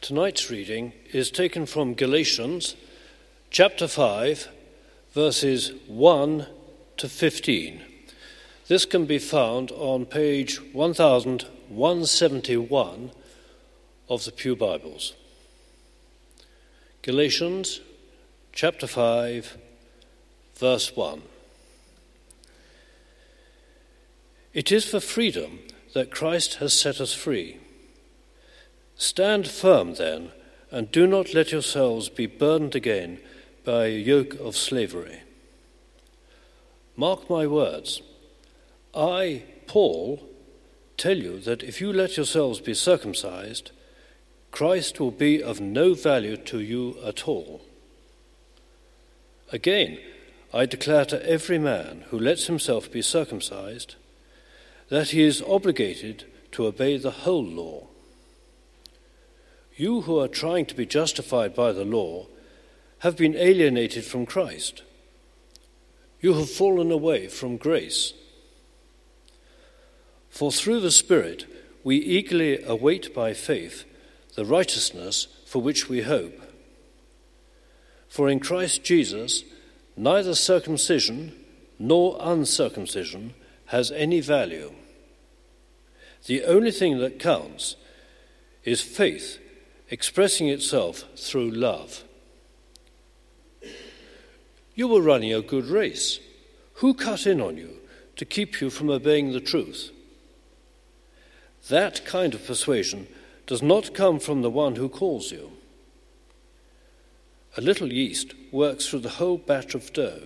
Tonight's reading is taken from Galatians chapter 5, verses 1 to 15. This can be found on page 1171 of the Pew Bibles. Galatians chapter 5, verse 1. It is for freedom that Christ has set us free. Stand firm then, and do not let yourselves be burdened again by a yoke of slavery. Mark my words. I, Paul, tell you that if you let yourselves be circumcised, Christ will be of no value to you at all. Again, I declare to every man who lets himself be circumcised that he is obligated to obey the whole law. You who are trying to be justified by the law have been alienated from Christ. You have fallen away from grace. For through the Spirit we eagerly await by faith the righteousness for which we hope. For in Christ Jesus neither circumcision nor uncircumcision has any value. The only thing that counts is faith expressing itself through love. You were running a good race. Who cut in on you to keep you from obeying the truth? That kind of persuasion does not come from the one who calls you. A little yeast works through the whole batch of dough.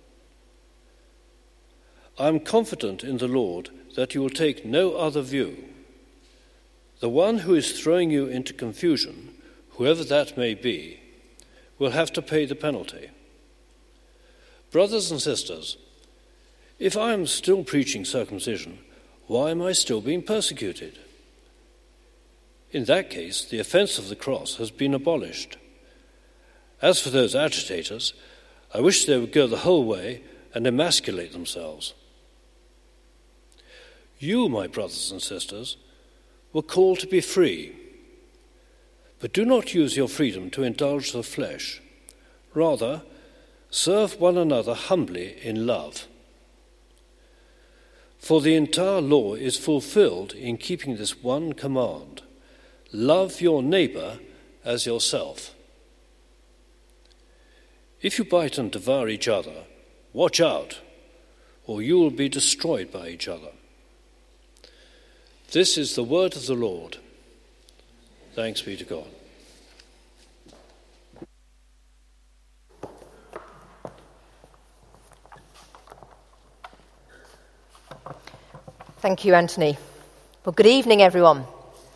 I am confident in the Lord that you will take no other view. The one who is throwing you into confusion, whoever that may be, will have to pay the penalty. Brothers and sisters, if I am still preaching circumcision, why am I still being persecuted? In that case, the offense of the cross has been abolished. As for those agitators, I wish they would go the whole way and emasculate themselves. You, my brothers and sisters, were called to be free, but do not use your freedom to indulge the flesh. Rather, serve one another humbly in love. For the entire law is fulfilled in keeping this one command: love your neighbor as yourself. If you bite and devour each other, watch out, or you will be destroyed by each other. This is the word of the Lord. Thanks be to God. Thank you, Anthony. Well, good evening, everyone.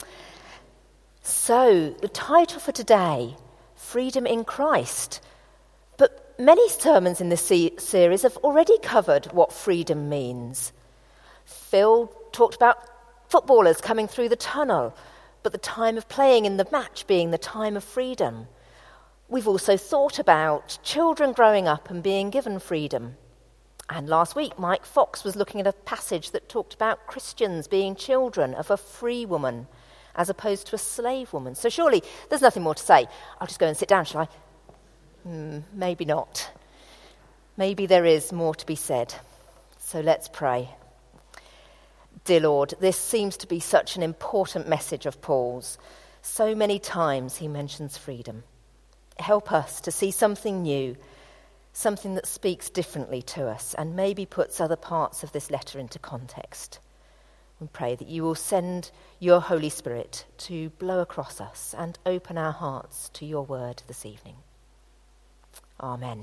So, the title for today, Freedom in Christ. But many sermons in this series have already covered what freedom means. Phil talked about footballers coming through the tunnel, but the time of playing in the match being the time of freedom. We've also thought about children growing up and being given freedom. And last week, Mike Fox was looking at a passage that talked about Christians being children of a free woman as opposed to a slave woman. So surely there's nothing more to say. I'll just go and sit down, shall I? Maybe not. Maybe there is more to be said. So let's pray. Dear Lord, this seems to be such an important message of Paul's. So many times he mentions freedom. Help us to see something new, something that speaks differently to us and maybe puts other parts of this letter into context. We pray that you will send your Holy Spirit to blow across us and open our hearts to your word this evening. Amen.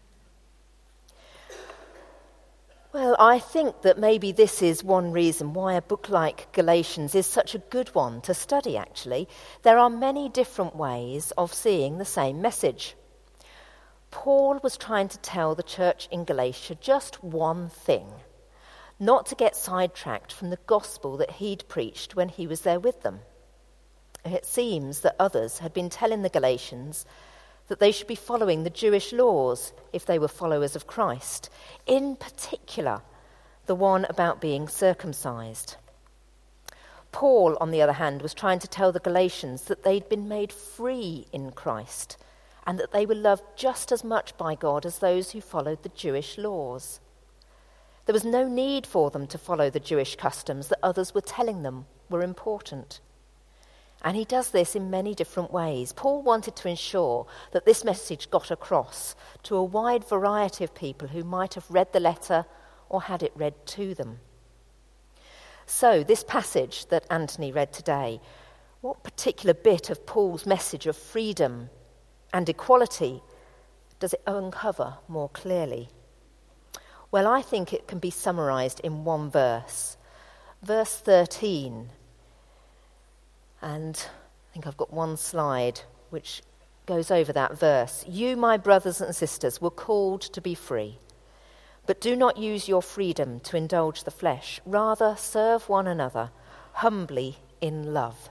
Well, I think that maybe this is one reason why a book like Galatians is such a good one to study, actually. There are many different ways of seeing the same message. Paul was trying to tell the church in Galatia just one thing, not to get sidetracked from the gospel that he'd preached when he was there with them. It seems that others had been telling the Galatians that they should be following the Jewish laws if they were followers of Christ, in particular, the one about being circumcised. Paul, on the other hand, was trying to tell the Galatians that they'd been made free in Christ and that they were loved just as much by God as those who followed the Jewish laws. There was no need for them to follow the Jewish customs that others were telling them were important. And he does this in many different ways. Paul wanted to ensure that this message got across to a wide variety of people who might have read the letter or had it read to them. So, this passage that Anthony read today, what particular bit of Paul's message of freedom and equality does it uncover more clearly? Well, I think it can be summarised in one verse. Verse 13. And I think I've got one slide which goes over that verse. You, my brothers and sisters, were called to be free, but do not use your freedom to indulge the flesh. Rather, serve one another humbly in love.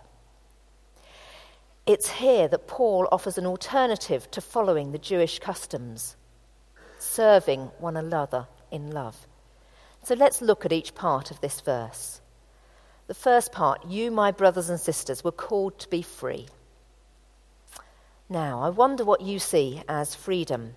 It's here that Paul offers an alternative to following the Jewish customs, serving one another in love. So let's look at each part of this verse. The first part, you, my brothers and sisters, were called to be free. Now, I wonder what you see as freedom.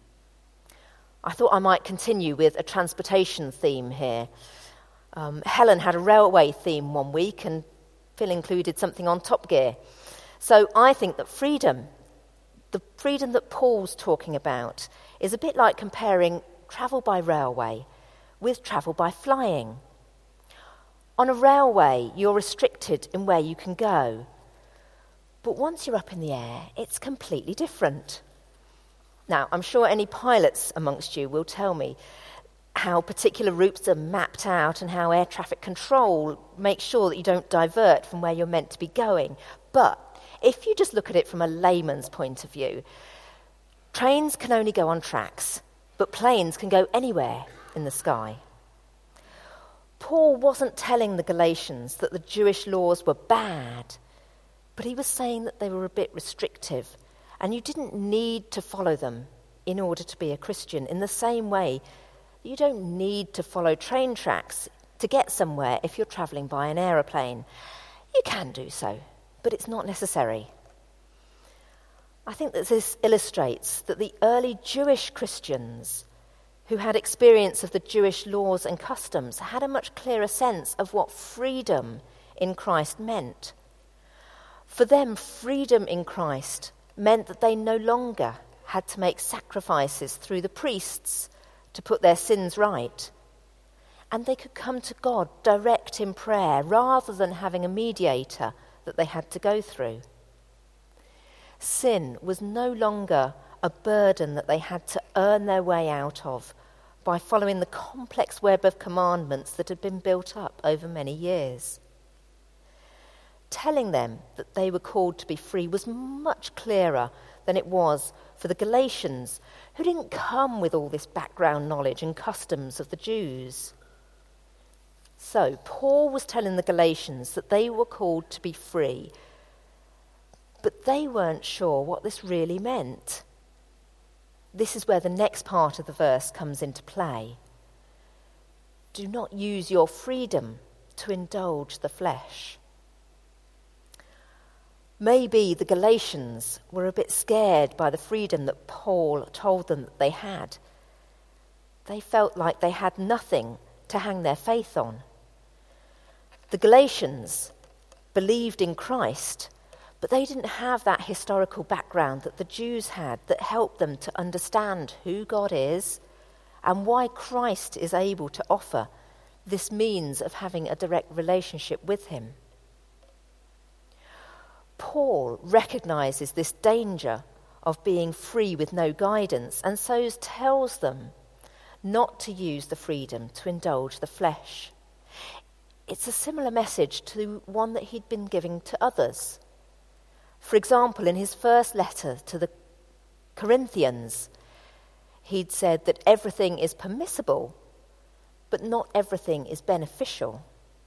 I thought I might continue with a transportation theme here. Helen had a railway theme one week and Phil included something on Top Gear. So I think that freedom, the freedom that Paul's talking about, is a bit like comparing travel by railway with travel by flying. On a railway, you're restricted in where you can go. But once you're up in the air, it's completely different. Now, I'm sure any pilots amongst you will tell me how particular routes are mapped out and how air traffic control makes sure that you don't divert from where you're meant to be going. But if you just look at it from a layman's point of view, trains can only go on tracks, but planes can go anywhere in the sky. Paul wasn't telling the Galatians that the Jewish laws were bad, but he was saying that they were a bit restrictive, and you didn't need to follow them in order to be a Christian, in the same way that you don't need to follow train tracks to get somewhere if you're travelling by an aeroplane. You can do so, but it's not necessary. I think that this illustrates that the early Jewish Christians who had experience of the Jewish laws and customs had a much clearer sense of what freedom in Christ meant. For them, freedom in Christ meant that they no longer had to make sacrifices through the priests to put their sins right. And they could come to God direct in prayer rather than having a mediator that they had to go through. Sin was no longer a burden that they had to earn their way out of by following the complex web of commandments that had been built up over many years. Telling them that they were called to be free was much clearer than it was for the Galatians, who didn't come with all this background knowledge and customs of the Jews. So Paul was telling the Galatians that they were called to be free, but they weren't sure what this really meant. This is where the next part of the verse comes into play. Do not use your freedom to indulge the flesh. Maybe the Galatians were a bit scared by the freedom that Paul told them that they had. They felt like they had nothing to hang their faith on. The Galatians believed in Christ, but they didn't have that historical background that the Jews had that helped them to understand who God is and why Christ is able to offer this means of having a direct relationship with him. Paul recognizes this danger of being free with no guidance, and so tells them not to use the freedom to indulge the flesh. It's a similar message to one that he'd been giving to others. For example, in his first letter to the Corinthians, he'd said that everything is permissible, but not everything is beneficial.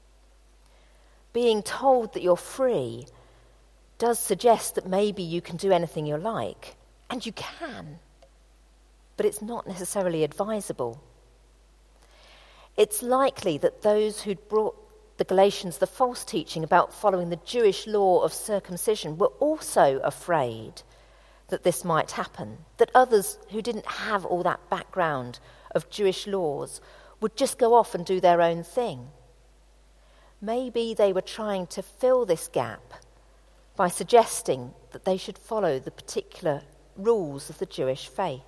Being told that you're free does suggest that maybe you can do anything you like, and you can, but it's not necessarily advisable. It's likely that those who'd brought the Galatians the false teaching about following the Jewish law of circumcision were also afraid that this might happen, that others who didn't have all that background of Jewish laws would just go off and do their own thing. Maybe they were trying to fill this gap by suggesting that they should follow the particular rules of the Jewish faith.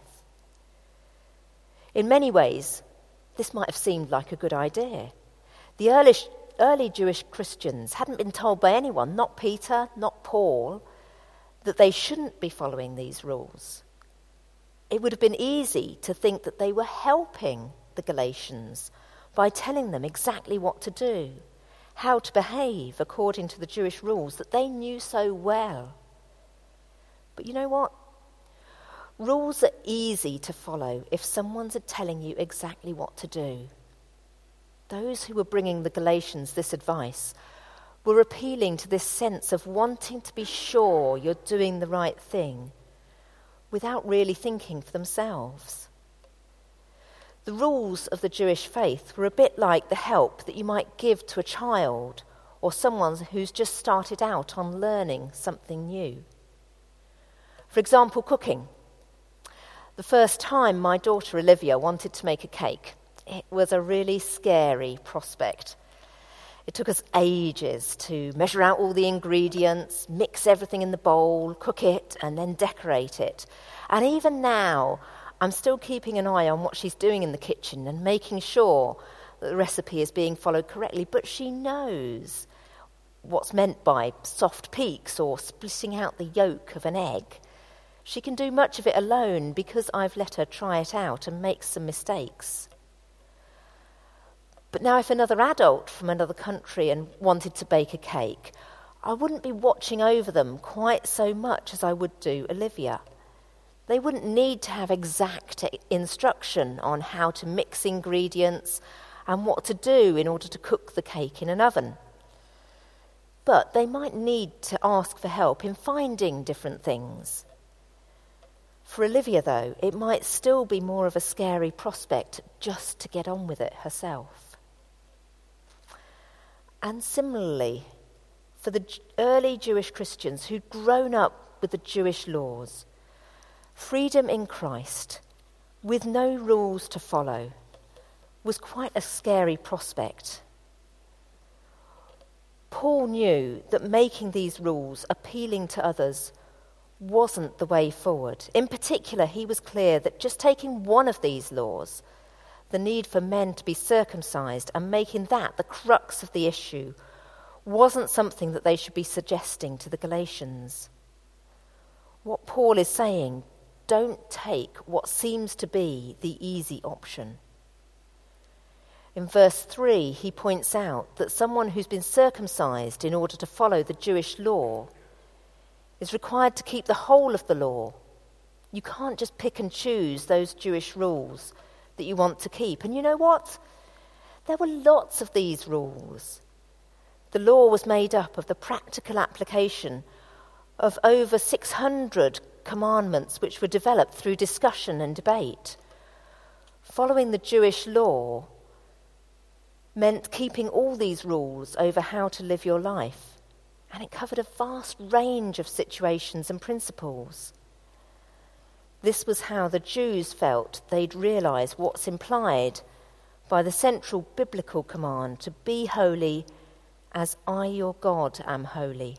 In many ways, this might have seemed like a good idea. The early Jewish Christians hadn't been told by anyone, not Peter, not Paul, that they shouldn't be following these rules. It would have been easy to think that they were helping the Galatians by telling them exactly what to do, how to behave according to the Jewish rules that they knew so well. But you know what? Rules are easy to follow if someone's telling you exactly what to do. Those who were bringing the Galatians this advice were appealing to this sense of wanting to be sure you're doing the right thing without really thinking for themselves. The rules of the Jewish faith were a bit like the help that you might give to a child or someone who's just started out on learning something new. For example, cooking. The first time my daughter Olivia wanted to make a cake, it was a really scary prospect. It took us ages to measure out all the ingredients, mix everything in the bowl, cook it, and then decorate it. And even now, I'm still keeping an eye on what she's doing in the kitchen and making sure that the recipe is being followed correctly. But she knows what's meant by soft peaks or splitting out the yolk of an egg. She can do much of it alone because I've let her try it out and make some mistakes. But now if another adult from another country and wanted to bake a cake, I wouldn't be watching over them quite so much as I would do Olivia. They wouldn't need to have exact instruction on how to mix ingredients and what to do in order to cook the cake in an oven. But they might need to ask for help in finding different things. For Olivia, though, it might still be more of a scary prospect just to get on with it herself. And similarly, for the early Jewish Christians who'd grown up with the Jewish laws, freedom in Christ, with no rules to follow, was quite a scary prospect. Paul knew that making these rules appealing to others wasn't the way forward. In particular, he was clear that just taking one of these laws, the need for men to be circumcised, and making that the crux of the issue, wasn't something that they should be suggesting to the Galatians. What Paul is saying, don't take what seems to be the easy option. In verse 3, he points out that someone who's been circumcised in order to follow the Jewish law is required to keep the whole of the law. You can't just pick and choose those Jewish rules that you want to keep. And you know what? There were lots of these rules. The law was made up of the practical application of over 600 commandments which were developed through discussion and debate. Following the Jewish law meant keeping all these rules over how to live your life. And it covered a vast range of situations and principles. This was how the Jews felt they'd realise what's implied by the central biblical command to be holy as I, your God, am holy.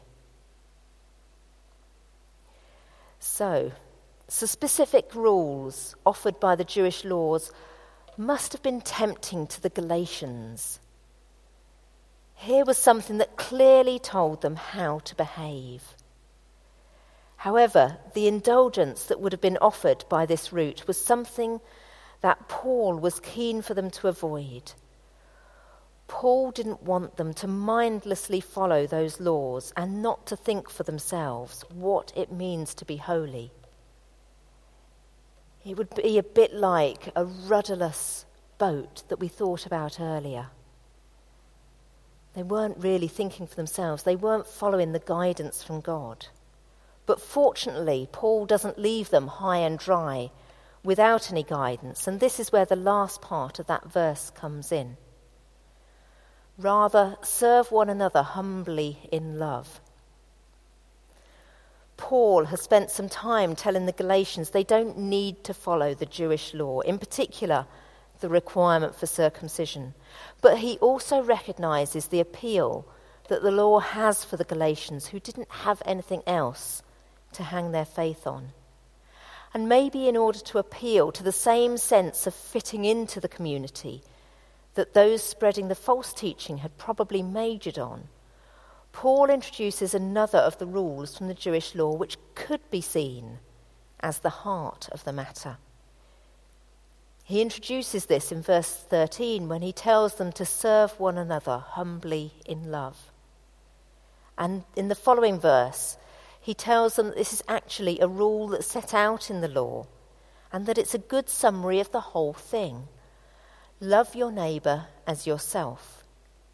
So specific rules offered by the Jewish laws must have been tempting to the Galatians. Here was something that clearly told them how to behave. However, the indulgence that would have been offered by this route was something that Paul was keen for them to avoid. Paul didn't want them to mindlessly follow those laws and not to think for themselves what it means to be holy. It would be a bit like a rudderless boat that we thought about earlier. They weren't really thinking for themselves. They weren't following the guidance from God. But fortunately, Paul doesn't leave them high and dry without any guidance. And this is where the last part of that verse comes in. Rather, serve one another humbly in love. Paul has spent some time telling the Galatians they don't need to follow the Jewish law, in particular the requirement for circumcision. But he also recognises the appeal that the law has for the Galatians who didn't have anything else to hang their faith on. And maybe in order to appeal to the same sense of fitting into the community that those spreading the false teaching had probably majored on, Paul introduces another of the rules from the Jewish law which could be seen as the heart of the matter. He introduces this in verse 13 when he tells them to serve one another humbly in love. And in the following verse, he tells them that this is actually a rule that's set out in the law and that it's a good summary of the whole thing. Love your neighbour as yourself.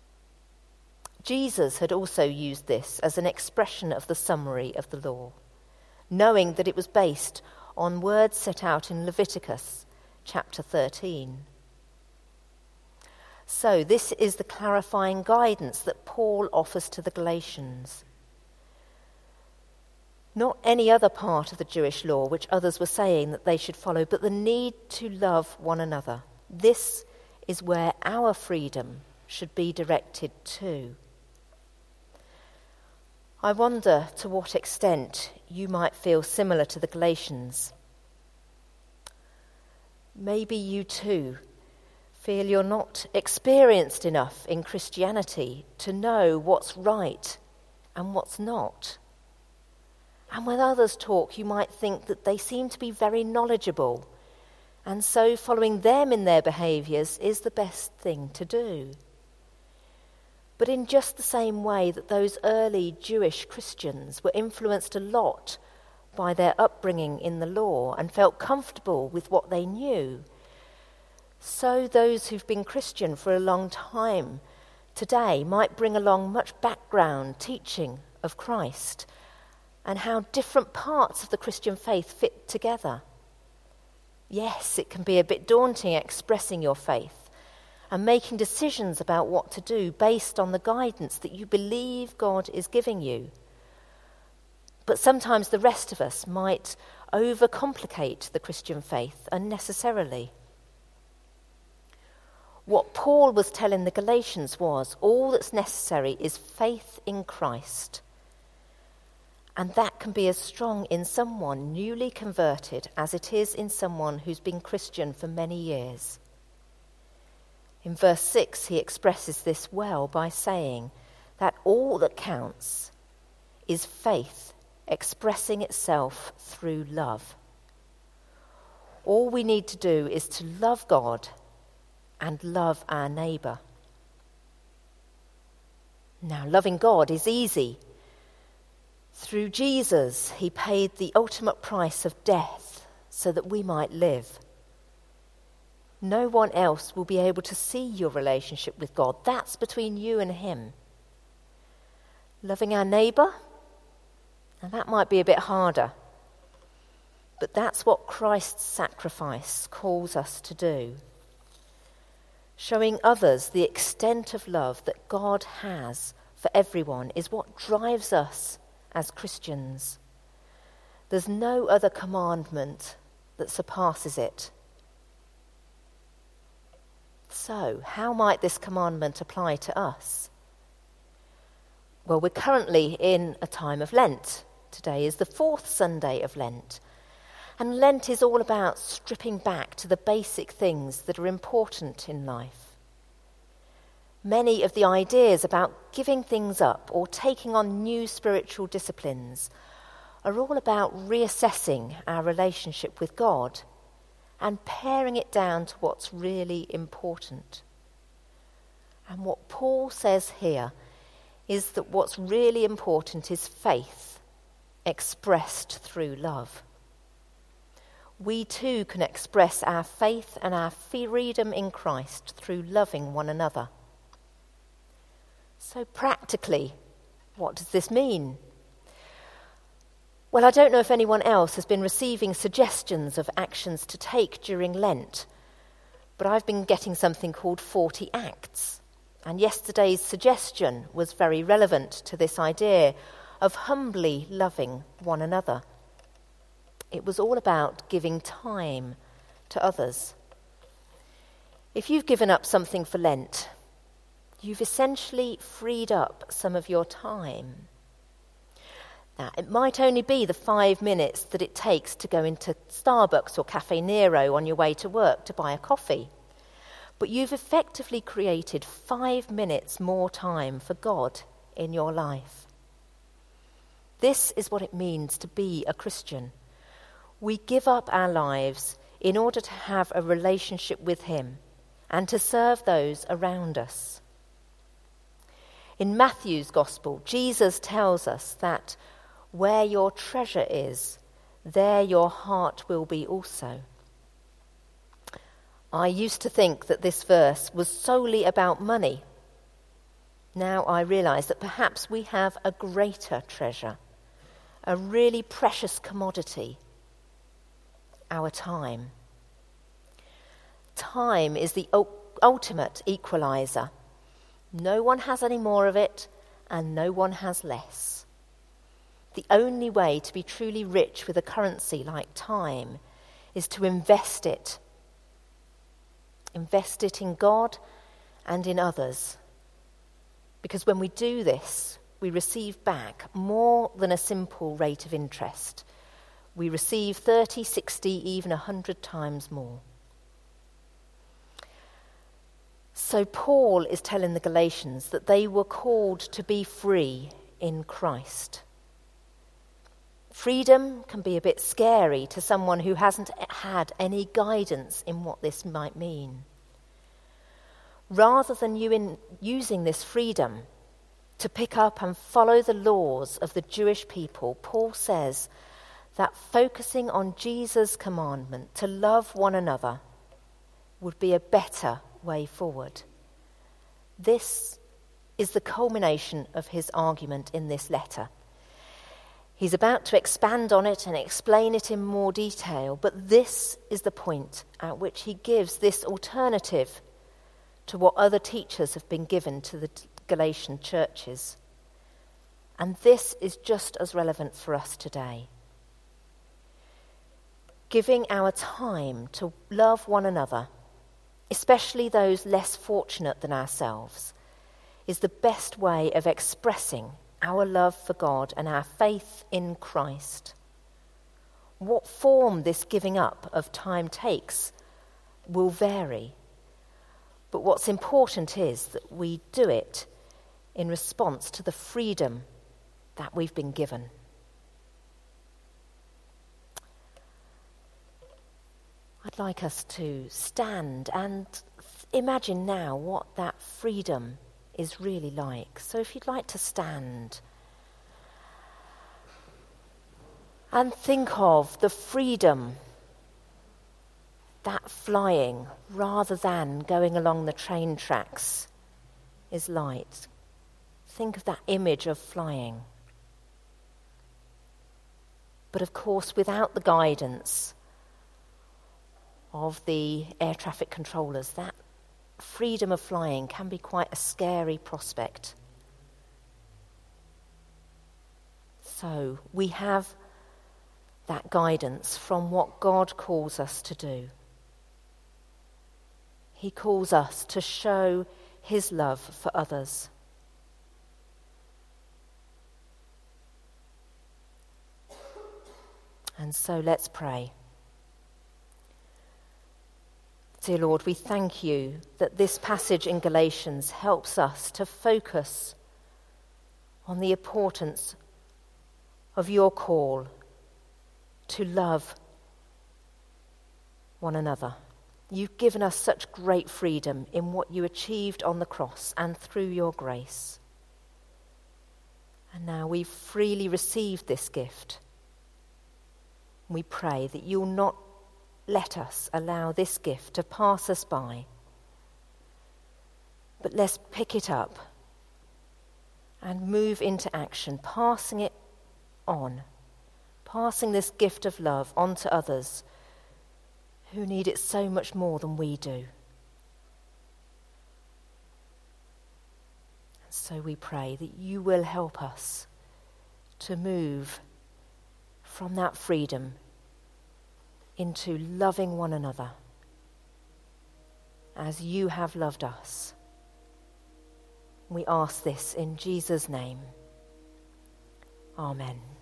Jesus had also used this as an expression of the summary of the law, knowing that it was based on words set out in Leviticus chapter 13. So this is the clarifying guidance that Paul offers to the Galatians. Not any other part of the Jewish law which others were saying that they should follow, but the need to love one another. This is where our freedom should be directed to. I wonder to what extent you might feel similar to the Galatians. Maybe you too feel you're not experienced enough in Christianity to know what's right and what's not. And when others talk, you might think that they seem to be very knowledgeable, and so following them in their behaviours is the best thing to do. But in just the same way that those early Jewish Christians were influenced a lot by their upbringing in the law and felt comfortable with what they knew, so those who've been Christian for a long time today might bring along much background teaching of Christ and how different parts of the Christian faith fit together. Yes, it can be a bit daunting expressing your faith and making decisions about what to do based on the guidance that you believe God is giving you. But sometimes the rest of us might overcomplicate the Christian faith unnecessarily. What Paul was telling the Galatians was all that's necessary is faith in Christ. And that can be as strong in someone newly converted as it is in someone who's been Christian for many years. In verse 6, he expresses this well by saying that all that counts is faith expressing itself through love. All we need to do is to love God and love our neighbour. Now, loving God is easy. Through Jesus, he paid the ultimate price of death so that we might live. No one else will be able to see your relationship with God. That's between you and him. Loving our neighbour, and that might be a bit harder, but that's what Christ's sacrifice calls us to do. Showing others the extent of love that God has for everyone is what drives us as Christians. There's no other commandment that surpasses it. So, how might this commandment apply to us? Well, we're currently in a time of Lent. Today is the 4th Sunday of Lent. And Lent is all about stripping back to the basic things that are important in life. Many of the ideas about giving things up or taking on new spiritual disciplines are all about reassessing our relationship with God and paring it down to what's really important. And what Paul says here is that what's really important is faith expressed through love. We too can express our faith and our freedom in Christ through loving one another. So practically, what does this mean? Well, I don't know if anyone else has been receiving suggestions of actions to take during Lent, but I've been getting something called 40 Acts. And yesterday's suggestion was very relevant to this idea of humbly loving one another. It was all about giving time to others. If you've given up something for Lent, you've essentially freed up some of your time. Now, it might only be the 5 minutes that it takes to go into Starbucks or Cafe Nero on your way to work to buy a coffee. But you've effectively created 5 minutes more time for God in your life. This is what it means to be a Christian. We give up our lives in order to have a relationship with Him and to serve those around us. In Matthew's Gospel, Jesus tells us that where your treasure is, there your heart will be also. I used to think that this verse was solely about money. Now I realise that perhaps we have a greater treasure, a really precious commodity, our time. Time is the ultimate equaliser. No one has any more of it, and no one has less. The only way to be truly rich with a currency like time is to invest it. Invest it in God and in others. Because when we do this, we receive back more than a simple rate of interest. We receive 30, 60, even 100 times more. So Paul is telling the Galatians that they were called to be free in Christ. Freedom can be a bit scary to someone who hasn't had any guidance in what this might mean. Rather than using this freedom to pick up and follow the laws of the Jewish people, Paul says that focusing on Jesus' commandment to love one another would be a better way forward. This is the culmination of his argument in this letter. He's about to expand on it and explain it in more detail, but this is the point at which he gives this alternative to what other teachers have been given to the Galatian churches. And this is just as relevant for us today. Giving our time to love one another, especially those less fortunate than ourselves, is the best way of expressing our love for God and our faith in Christ. What form this giving up of time takes will vary, but what's important is that we do it in response to the freedom that we've been given. I'd like us to stand and imagine now what that freedom is really like. So if you'd like to stand and think of the freedom that flying rather than going along the train tracks is like. Think of that image of flying. But of course, without the guidance of the air traffic controllers, that freedom of flying can be quite a scary prospect. So we have that guidance from what God calls us to do. He calls us to show his love for others. And so let's pray. Dear Lord, we thank you that this passage in Galatians helps us to focus on the importance of your call to love one another. You've given us such great freedom in what you achieved on the cross and through your grace. And now we've freely received this gift. We pray that you'll not let us allow this gift to pass us by, but let's pick it up and move into action, passing it on, passing this gift of love on to others who need it so much more than we do. So we pray that you will help us to move from that freedom into loving one another as you have loved us. We ask this in Jesus' name. Amen.